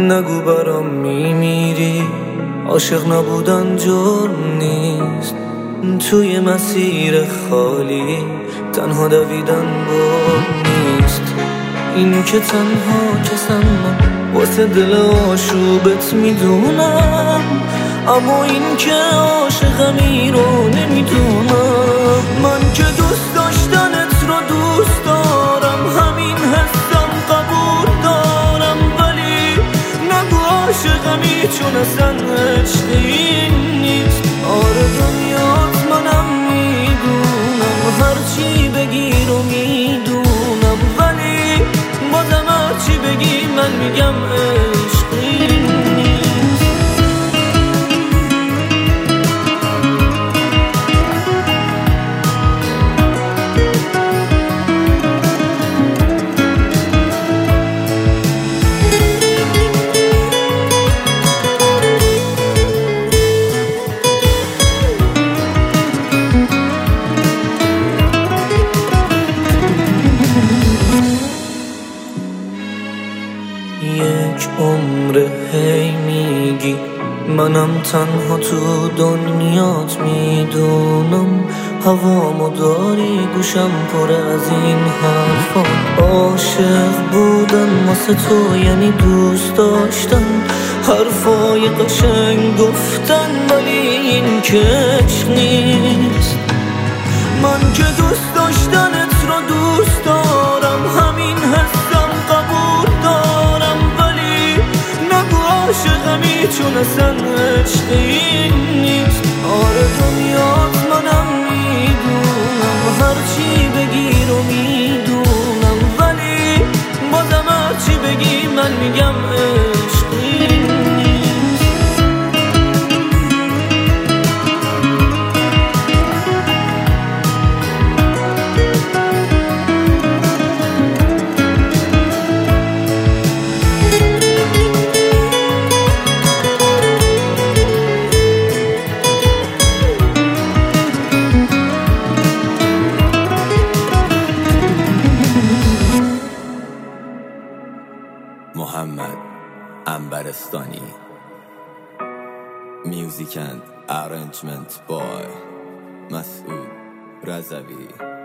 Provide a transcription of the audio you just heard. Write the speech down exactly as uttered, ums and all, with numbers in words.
نگو برام میمیری، عاشق نبودن جرم نیست. توی مسیر خالی تنها دویدن بار نیست. این که تنها کسم من واسه دل آشوبت میدونم، اما این که عاشقمی رو نمیدونم. من که دوست داشتنت رو دوست دارم، همین حسم قبول دارم، ولی نگو عاشقمی چون اصلا عشقی نیست. آره دنیات منم میدونم، هرچی بگی رو میدونم، ولی بازم هرچی بگی من میگم عشقی نیست. یک عمر هی میگی منم تنها تو دنیات میدونم، هوامو داری گوشم پر از این حرفا. عاشق بودن واسه تو یعنی دوست داشتن، حرفای قشنگ گفتن، ولی این که عشق نیست. من که دوست داشتنت رو دوست دارم، همین حسم قبول دارم، ولی نگو عاشقمی چون اصلا عشقی نیست. آره دنیات منم میدونم، هرچی بگی رو میدونم، ولی بازم هرچی بگی من میگم عشقی نیست. محمد عنبرستانی. Music and arrangement by مسعود رضوی.